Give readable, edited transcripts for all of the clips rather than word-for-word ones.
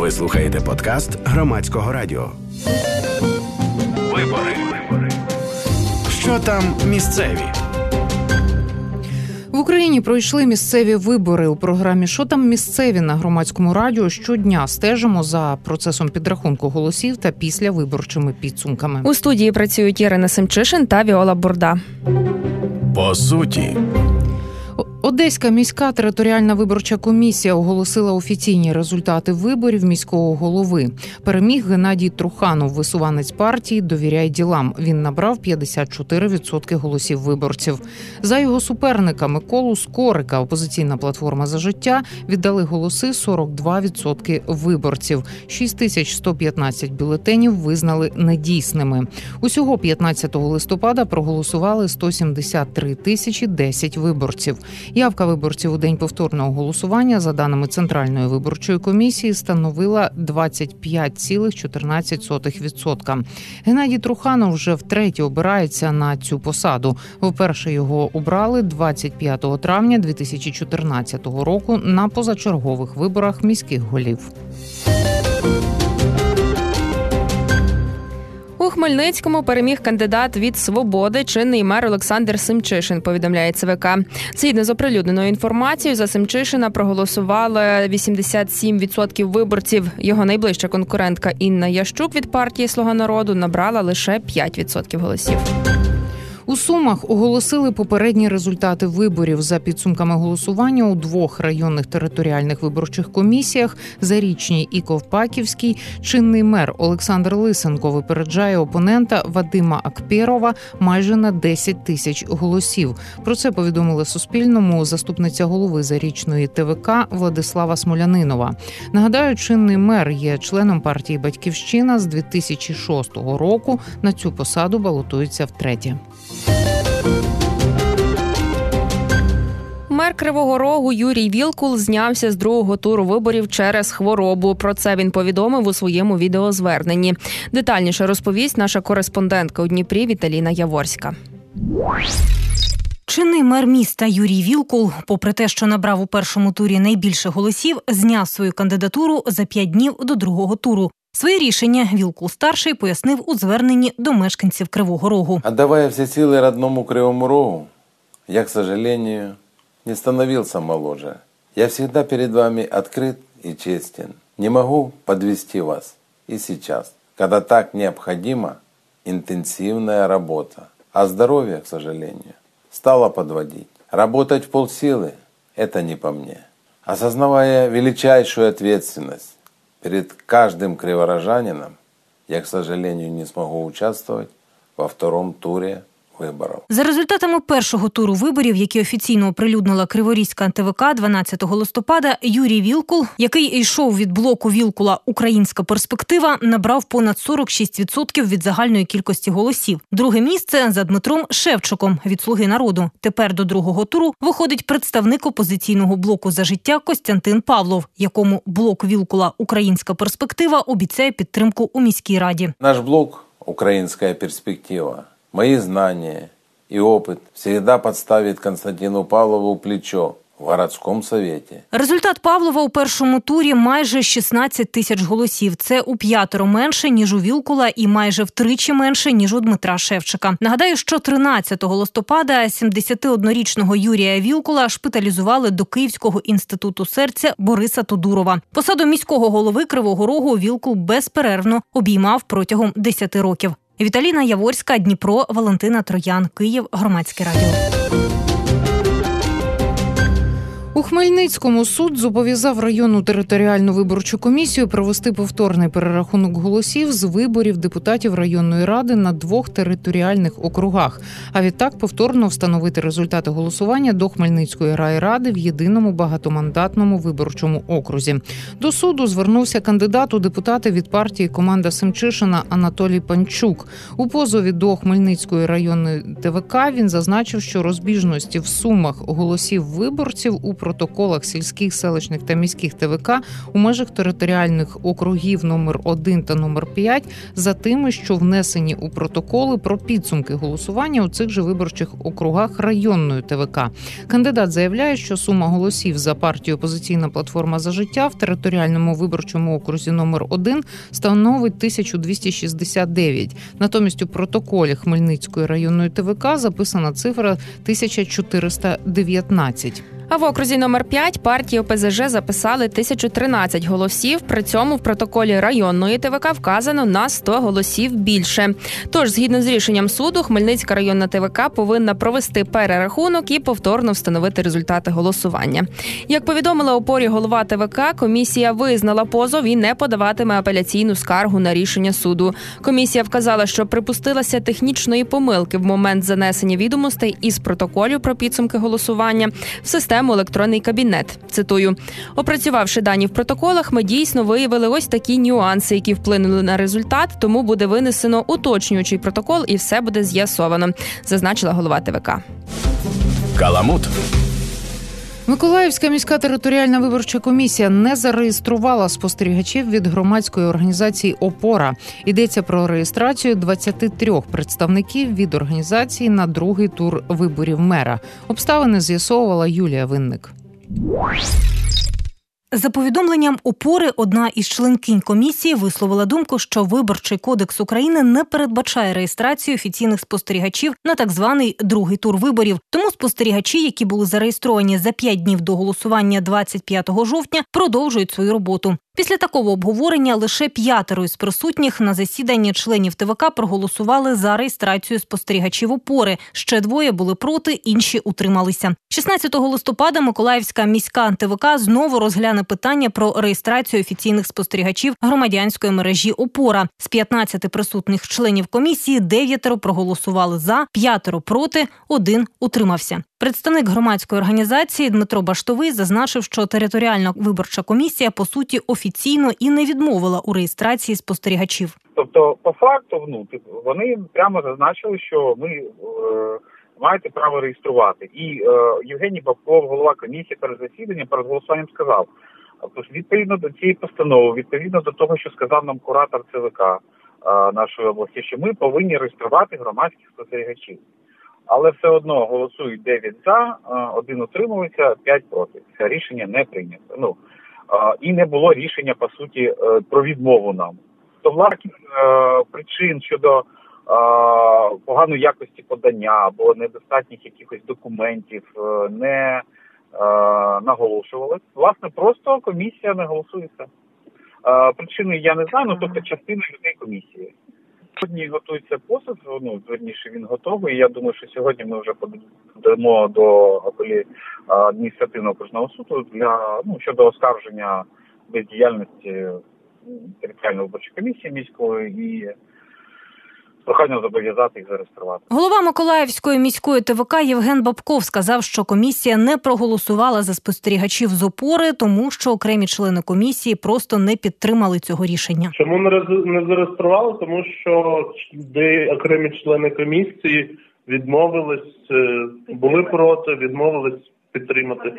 Ви слухаєте подкаст Громадського радіо. Вибори. Що там місцеві? В Україні пройшли місцеві вибори. У програмі «Що там місцеві» на Громадському радіо щодня стежимо за процесом підрахунку голосів та післявиборчими підсумками. У студії працюють Ірина Семчишин та Віола Бурда. По суті. Одеська міська територіальна виборча комісія оголосила офіційні результати виборів міського голови. Переміг Геннадій Труханов, висуванець партії «Довіряй ділам». Він набрав 54% голосів виборців. За його суперника Миколу Скорика «Опозиційна платформа За життя» віддали голоси 42% виборців. 6115 бюлетенів визнали недійсними. Усього 15 листопада проголосували 173 тисячі 10 виборців. Явка виборців у день повторного голосування, за даними Центральної виборчої комісії, становила 25,14%. Геннадій Труханов вже втретє обирається на цю посаду. Вперше його обрали 25 травня 2014 року на позачергових виборах міських голів. У Хмельницькому переміг кандидат від «Свободи», чинний мер Олександр Семчишин, повідомляє ЦВК. Згідно з оприлюдненою інформацією, за Семчишина проголосували 87% виборців. Його найближча конкурентка Інна Ящук від партії «Слуга народу» набрала лише 5% голосів. У Сумах оголосили попередні результати виборів. За підсумками голосування у двох районних територіальних виборчих комісіях – Зарічній і Ковпаківській, чинний мер Олександр Лисенко випереджає опонента Вадима Акперова майже на 10 тисяч голосів. Про це повідомила Суспільному заступниця голови Зарічної ТВК Владислава Смолянинова. Нагадаю, чинний мер є членом партії «Батьківщина» з 2006 року. На цю посаду балотується втретє. Мер Кривого Рогу Юрій Вілкул знявся з другого туру виборів через хворобу. Про це він повідомив у своєму відеозверненні. Детальніше розповість наша кореспондентка у Дніпрі Віталіна Яворська. Чинний мер міста Юрій Вілкул, попри те, що набрав у першому турі найбільше голосів, зняв свою кандидатуру за 5 днів до другого туру. Своє рішення Вілкул-старший пояснив у зверненні до мешканців Кривого Рогу. Отдавая все силы родному Кривому Рогу, я, к сожалению, не становился моложе. Я всегда перед вами открыт и честен. Не могу подвести вас и сейчас, когда так необходима интенсивная работа. А здоровье, к сожалению, стало подводить. Работать в полсилы – это не по мне. Осознавая величайшую ответственность перед каждым криворожанином, я, к сожалению, не смогу участвовать во втором туре виборів. За результатами першого туру виборів, які офіційно оприлюднила Криворізька ТВК 12 листопада, Юрій Вілкул, який йшов від блоку Вілкула «Українська перспектива», набрав понад 46% від загальної кількості голосів. Друге місце за Дмитром Шевчуком від «Слуги народу». Тепер до другого туру виходить представник опозиційного блоку «За життя» Костянтин Павлов, якому блок Вілкула «Українська перспектива» обіцяє підтримку у міській раді. Наш блок «Українська перспектива», мои знания и опыт всегда подставит Константину Павлову плечо в городському совєті. Результат Павлова у першому турі майже 16 тисяч голосів. Це у 5 менше, ніж у Вілкула, і майже втричі менше, ніж у Дмитра Шевчика. Нагадаю, що 13 листопада 71-річного Юрія Вілкула шпиталізували до Київського інституту серця Бориса Тодурова. Посаду міського голови Кривого Рогу Вілкул безперервно обіймав протягом 10 років. Віталіна Яворська, Дніпро, Валентина Троян, Київ, Громадське радіо. У Хмельницькому суд зобов'язав районну територіальну виборчу комісію провести повторний перерахунок голосів з виборів депутатів районної ради на 2 територіальних округах, а відтак повторно встановити результати голосування до Хмельницької райради в єдиному багатомандатному виборчому окрузі. До суду звернувся кандидат у депутати від партії «Команда Семчишина» Анатолій Панчук. У позові до Хмельницької районної ТВК він зазначив, що розбіжності в сумах голосів виборців у протоколах сільських, селищних та міських ТВК у межах територіальних округів номер 1 та номер 5 за тими, що внесені у протоколи про підсумки голосування у цих же виборчих округах районної ТВК. Кандидат заявляє, що сума голосів за партію «Опозиційна платформа за життя» в територіальному виборчому окрузі номер 1 становить 1269. Натомість у протоколі Хмельницької районної ТВК записана цифра 1419. А в окрузі номер 5 партії ОПЗЖ записали 1013 голосів, при цьому в протоколі районної ТВК вказано на 100 голосів більше. Тож, згідно з рішенням суду, Хмельницька районна ТВК повинна провести перерахунок і повторно встановити результати голосування. Як повідомила «Опорі» голова ТВК, комісія визнала позов і не подаватиме апеляційну скаргу на рішення суду. Комісія вказала, що припустилася технічної помилки в момент занесення відомостей із протоколів про підсумки голосування в систему «Електронний кабінет». Цитую: «Опрацювавши дані в протоколах, ми дійсно виявили ось такі нюанси, які вплинули на результат, тому буде винесено уточнюючий протокол і все буде з'ясовано», зазначила голова ТВК. Каламут. Миколаївська міська територіальна виборча комісія не зареєструвала спостерігачів від громадської організації «Опора». Йдеться про реєстрацію 23 представників від організації на другий тур виборів мера. Обставини з'ясовувала Юлія Винник. За повідомленням «Опори», одна із членкинь комісії висловила думку, що Виборчий кодекс України не передбачає реєстрацію офіційних спостерігачів на так званий другий тур виборів. Тому спостерігачі, які були зареєстровані за 5 днів до голосування 25 жовтня, продовжують свою роботу. Після такого обговорення лише 5 із присутніх на засіданні членів ТВК проголосували за реєстрацію спостерігачів «Опори». Ще 2 були проти, інші утрималися. 16 листопада Миколаївська міська ТВК знову розгляне питання про реєстрацію офіційних спостерігачів громадянської мережі «Опора». З 15 присутніх членів комісії 9 проголосували за, 5 проти, 1 утримався. Представник громадської організації Дмитро Баштовий зазначив, що територіальна виборча комісія, по суті, офіційно і не відмовила у реєстрації спостерігачів. Тобто, по факту, вони прямо зазначили, що ви маєте право реєструвати. І Євгеній Бабков, голова комісії, перед засіданням, перед голосуванням сказав, відповідно до цієї постанови, відповідно до того, що сказав нам куратор ЦВК нашої області, що ми повинні реєструвати громадських спостерігачів. Але все одно голосують 9 за, 1 утримується, 5 проти. Це рішення не прийнято. І не було рішення, по суті, про відмову нам. То власних причин щодо поганої якості подання або недостатніх якихось документів не наголошувалось. Власне, просто комісія не голосується. Причини я не знаю, тобто частина людей комісії. Сьогодні готується позов, верніше він готовий. Я думаю, що сьогодні ми вже подамо до адміністративного окружного суду щодо оскарження бездіяльності територіальної виборчої комісії міської і прохання зобов'язати їх зареєструвати. Голова Миколаївської міської ТВК Євген Бабков сказав, що комісія не проголосувала за спостерігачів з «Опори», тому що окремі члени комісії просто не підтримали цього рішення. Чому не зареєстрували? Тому що окремі члени комісії відмовились, були проти, відмовились підтримати.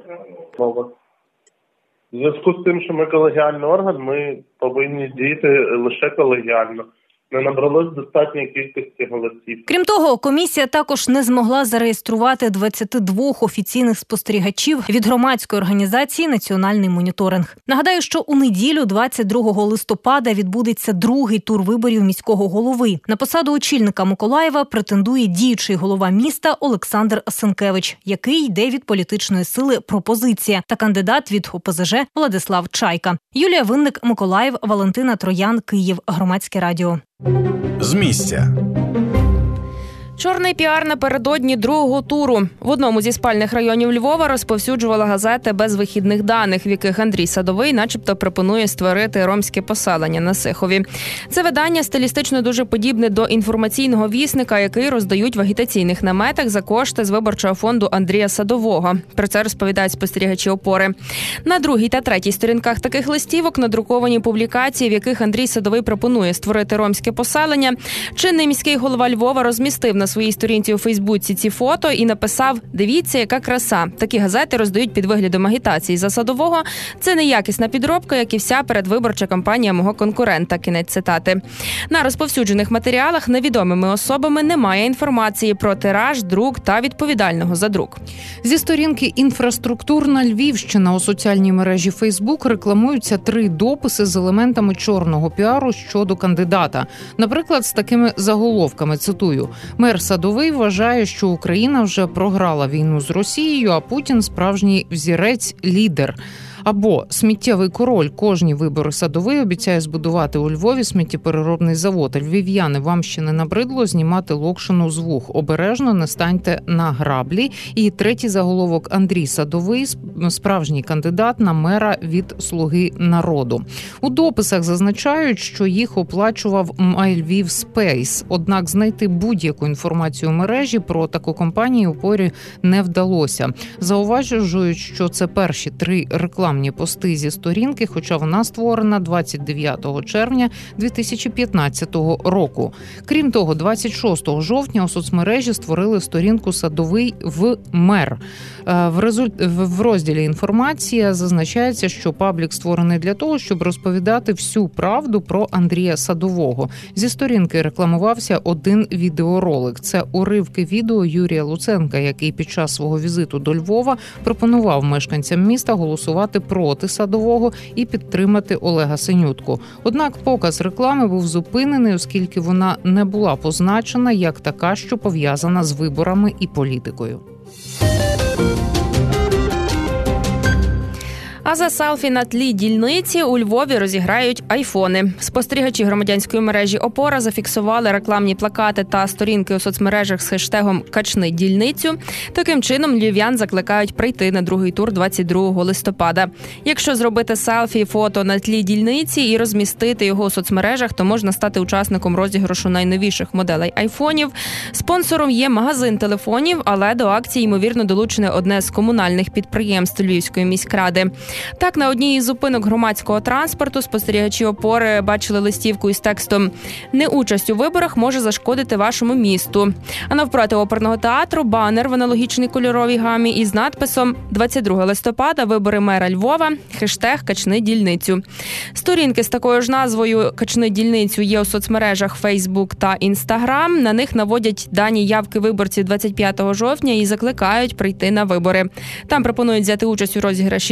В зв'язку з тим, що ми колегіальний орган, ми повинні діяти лише колегіально. Не набралось достатньої кількості голосів. Крім того, комісія також не змогла зареєструвати 22 офіційних спостерігачів від громадської організації «Національний моніторинг». Нагадаю, що у неділю, 22 листопада, відбудеться другий тур виборів міського голови. На посаду очільника Миколаєва претендує діючий голова міста Олександр Сенкевич, який йде від політичної сили «Пропозиція», та кандидат від ОПЗЖ Владислав Чайка. Юлія Винник, Миколаїв, Валентина Троян, Київ. Громадське радіо. З місця. Чорний піар напередодні другого туру. В одному зі спальних районів Львова розповсюджувала газети без вихідних даних, в яких Андрій Садовий начебто пропонує створити ромське поселення на Сихові. Це видання стилістично дуже подібне до інформаційного вісника, який роздають в агітаційних наметах за кошти з виборчого фонду Андрія Садового. Про це розповідають спостерігачі «Опори». На 2-й та 3-й сторінках таких листівок надруковані публікації, в яких Андрій Садовий пропонує створити ромське поселення. Чинний міський голова Львова розмістив на своїй сторінці у Фейсбуці ці фото і написав: «Дивіться, яка краса. Такі газети роздають під виглядом агітації за Садового. Це неякісна підробка, як і вся передвиборча кампанія мого конкурента». Кінець цитати. На розповсюджених матеріалах невідомими особами немає інформації про тираж, друк та відповідального за друк. Зі сторінки «Інфраструктурна Львівщина» у соціальній мережі Фейсбук рекламуються 3 дописи з елементами чорного піару щодо кандидата. Наприклад, з такими заголовками, цитую: «Мер Садовий вважає, що Україна вже програла війну з Росією, а Путін – справжній взірець-лідер». Або «Сміттєвий король. Кожні вибори Садовий обіцяє збудувати у Львові сміттєпереробний завод. Львів'яни, вам ще не набридло знімати локшину з вух. Обережно не станьте на граблі». І 3-й заголовок: «Андрій Садовий – справжній кандидат на мера від «Слуги народу». У дописах зазначають, що їх оплачував My Lviv Space. Однак знайти будь-яку інформацію у мережі про таку компанію упорі не вдалося. Зауважують, що це перші 3 рекламні пости зі сторінки, хоча вона створена 29 червня 2015 року. Крім того, 26 жовтня у соцмережі створили сторінку «Садовий в мер». В розділі «Інформація» зазначається, що паблік створений для того, щоб розповідати всю правду про Андрія Садового. Зі сторінки рекламувався один відеоролик. Це уривки відео Юрія Луценка, який під час свого візиту до Львова пропонував мешканцям міста голосувати проти Садового і підтримати Олега Синютку. Однак показ реклами був зупинений, оскільки вона не була позначена як така, що пов'язана з виборами і політикою. А за селфі на тлі дільниці у Львові розіграють айфони. Спостерігачі громадянської мережі «Опора» зафіксували рекламні плакати та сторінки у соцмережах з хештегом «Качни дільницю». Таким чином львів'ян закликають прийти на другий тур 22 листопада. Якщо зробити селфі, фото на тлі дільниці і розмістити його у соцмережах, то можна стати учасником розіграшу найновіших моделей айфонів. Спонсором є магазин телефонів, але до акції, ймовірно, долучене одне з комунальних підприємств Львівської міськради. Так, на одній із зупинок громадського транспорту спостерігачі «Опори» бачили листівку із текстом «Неучасть у виборах може зашкодити вашому місту». А навпроти оперного театру банер в аналогічній кольоровій гамі із надписом «22 листопада. Вибори мера Львова. Хештег «Качни дільницю». Сторінки з такою ж назвою «Качни дільницю» є у соцмережах Facebook та Instagram. На них наводять дані явки виборців 25 жовтня і закликають прийти на вибори. Там пропонують взяти участь у розіграші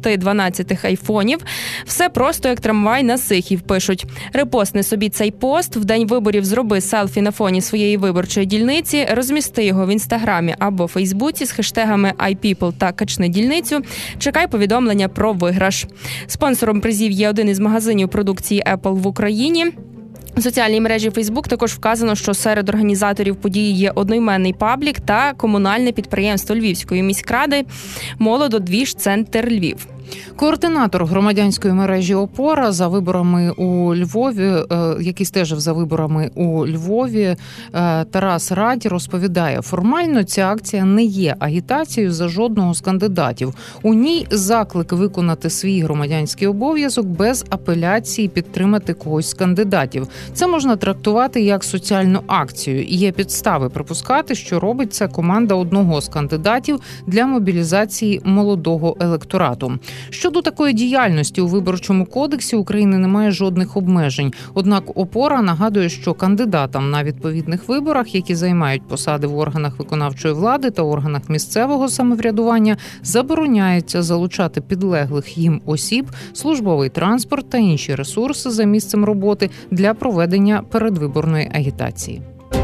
10-12 айфонів. Все просто як трамвай на Сихів, пишуть. Репостни собі цей пост, в день виборів зроби селфі на фоні своєї виборчої дільниці, розмісти його в Інстаграмі або Фейсбуці з хештегами iPeople та «Качни дільницю». Чекай повідомлення про виграш. Спонсором призів є один із магазинів продукції Apple в Україні. У соціальній мережі Facebook також вказано, що серед організаторів події є одноіменний паблік та комунальне підприємство Львівської міськради «Молододвіж-центр Львів». Координатор громадянської мережі «Опора» за виборами у Львові, який стежив за виборами у Львові, Тарас Радь розповідає, формально ця акція не є агітацією за жодного з кандидатів. У ній заклик виконати свій громадянський обов'язок без апеляції підтримати когось з кандидатів. Це можна трактувати як соціальну акцію. І є підстави припускати, що робить це команда одного з кандидатів для мобілізації молодого електорату. Щодо такої діяльності у Виборчому кодексі України немає жодних обмежень. Однак «Опора» нагадує, що кандидатам на відповідних виборах, які займають посади в органах виконавчої влади та органах місцевого самоврядування, забороняється залучати підлеглих їм осіб, службовий транспорт та інші ресурси за місцем роботи для проведення передвиборної агітації.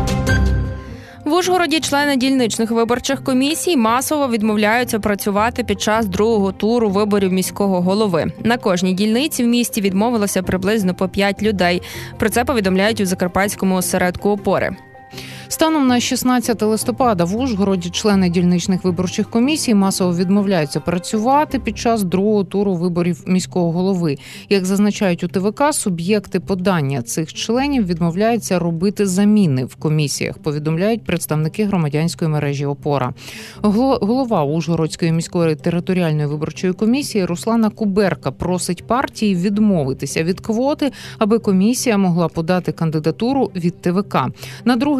В Ужгороді члени дільничних виборчих комісій масово відмовляються працювати під час другого туру виборів міського голови. На кожній дільниці в місті відмовилося приблизно по 5 людей. Про це повідомляють у Закарпатському осередку «Опори». Станом на 16 листопада в Ужгороді члени дільничних виборчих комісій масово відмовляються працювати під час другого туру виборів міського голови. Як зазначають у ТВК, суб'єкти подання цих членів відмовляються робити заміни в комісіях, повідомляють представники громадянської мережі «Опора». Голова Ужгородської міської територіальної виборчої комісії Руслана Куберка просить партії відмовитися від квоти, аби комісія могла подати кандидатуру від ТВК. На другий тур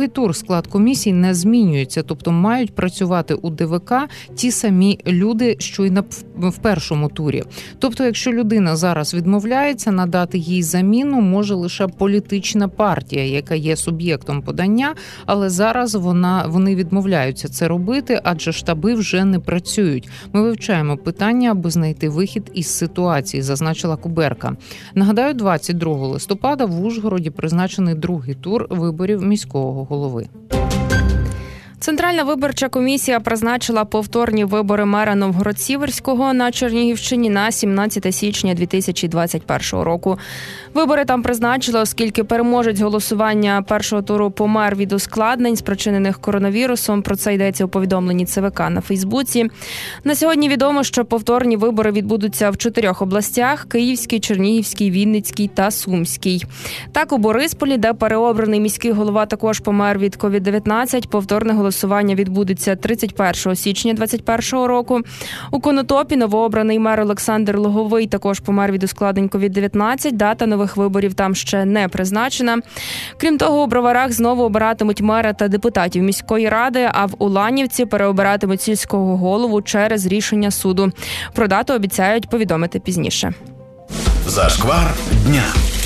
склад комісій не змінюється, тобто мають працювати у ДВК ті самі люди, що й в першому турі. Тобто, якщо людина зараз відмовляється, надати їй заміну може лише політична партія, яка є суб'єктом подання, але зараз вони відмовляються це робити, адже штаби вже не працюють. Ми вивчаємо питання, аби знайти вихід із ситуації, зазначила Куберка. Нагадаю, 22 листопада в Ужгороді призначений другий тур виборів міського голови. Центральна виборча комісія призначила повторні вибори мера Новгород-Сіверського на Чернігівщині на 17 січня 2021 року. Вибори там призначили, оскільки переможець голосування першого туру помер від ускладнень, спричинених коронавірусом. Про це йдеться у повідомленні ЦВК на Фейсбуці. На сьогодні відомо, що повторні вибори відбудуться в 4 областях – Київській, Чернігівській, Вінницькій та Сумській. Так, у Борисполі, де переобраний міський голова також помер від COVID-19, повторне голосування відбудеться 31 січня 2021 року. У Конотопі новообраний мер Олександр Логовий також помер від ускладнень COVID-19. Дата нових виборів там ще не призначена. Крім того, у Броварах знову обиратимуть мера та депутатів міської ради, а в Уланівці переобиратимуть сільського голову через рішення суду. Про дату обіцяють повідомити пізніше. Зашквар дня.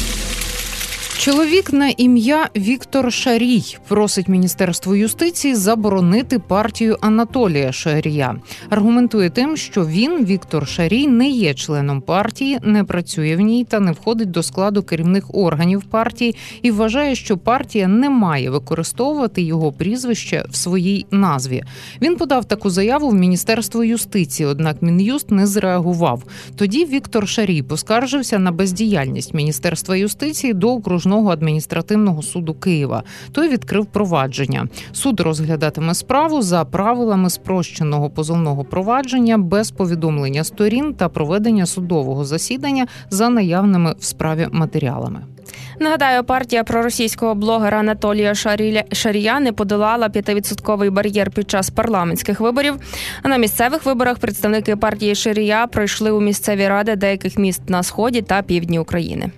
Чоловік на ім'я Віктор Шарій просить Міністерство юстиції заборонити партію Анатолія Шарія. Аргументує тим, що він, Віктор Шарій, не є членом партії, не працює в ній та не входить до складу керівних органів партії і вважає, що партія не має використовувати його прізвище в своїй назві. Він подав таку заяву в Міністерство юстиції, однак Мін'юст не зреагував. Тоді Віктор Шарій поскаржився на бездіяльність Міністерства юстиції до окружного адміністративного суду Києва. Той відкрив провадження. Суд розглядатиме справу за правилами спрощеного позовного провадження без повідомлення сторін та проведення судового засідання за наявними в справі матеріалами. Нагадаю, партія проросійського блогера Анатолія Шарія не подолала 5% бар'єр під час парламентських виборів. А на місцевих виборах представники партії Шарія пройшли у місцеві ради деяких міст на сході та півдні України.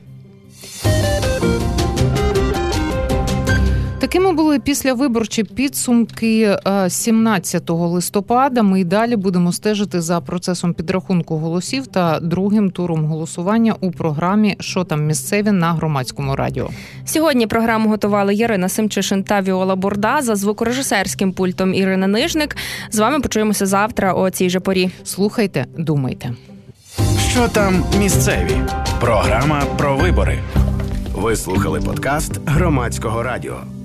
Такими були післявиборчі підсумки 17 листопада. Ми й далі будемо стежити за процесом підрахунку голосів та другим туром голосування у програмі «Що там місцеві» на Громадському радіо. Сьогодні програму готували Ярина Семчишин та Віола Бурда, за звукорежисерським пультом Ірина Нижник. З вами почуємося завтра о цій же порі. Слухайте, думайте. Що там місцеві? Програма про вибори. Ви слухали подкаст Громадського радіо.